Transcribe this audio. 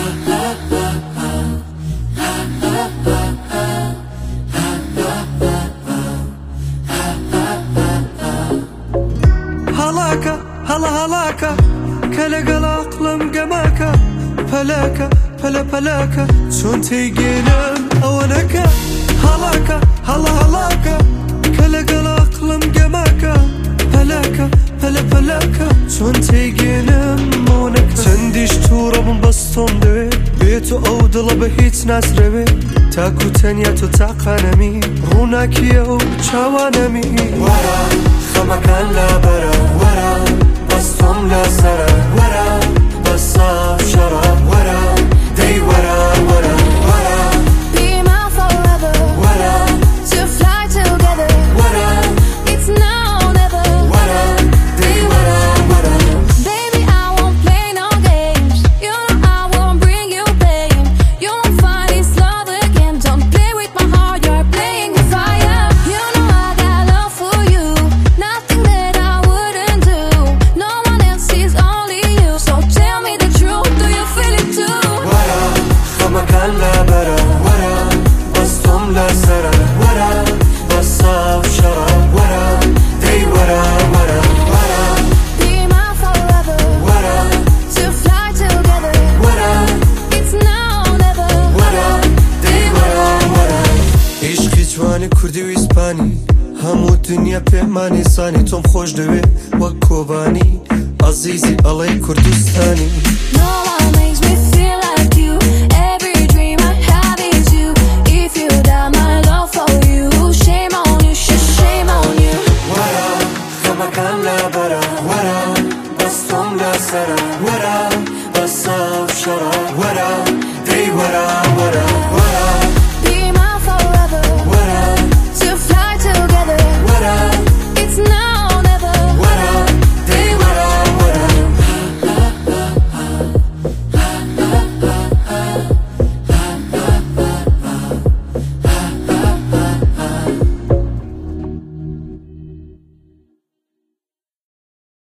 هلاكا هلا هلاكا كالقل عقلم قماكا فلاكا فلا فلاكا شون تيجينم أونكا هلاكا هلا هلاكا كالقل عقلم قماكا فلاكا فلا فلاكا شون تيجينم أونكا تنديش تورب بستم دوي بيتو أو دل بهيت ناس روي تاكو تنيا تو تاقانمي روناكي أو چاوانمي ورا خمكان لا برا ورا بستم لا سرا ورا بصاف شرا ورا دي ورا ورا ورا Be mine forever ورا to fly together ورا It's now or never ورا دي ورا ورا Baby, I won't play no games You know I won't bring you pain You won't find this love again Don't play with my heart, you're playing with fire You know I got love for you Nothing that I wouldn't do No one else is only you So tell me the truth, do you feel it too? ورا خمكان لا برا ورا بستم لا سرا ورا بصاف شرا ورا دي ورا ورا ورا Be mine forever ورا to fly together ورا It's now or never ورا دي ورا ورا عشقی جوانی کردی و اسپانی همو دنیا پیمانی سانی توم خوش دوی و کوبانی عزیزی علای کردستانی No one makes me feel like you Every dream I have is you If you doubt my love for you Shame on you, shame on you ورا خمكان لا برا ورا بستم لا سرا ورا بصاف شرا ورا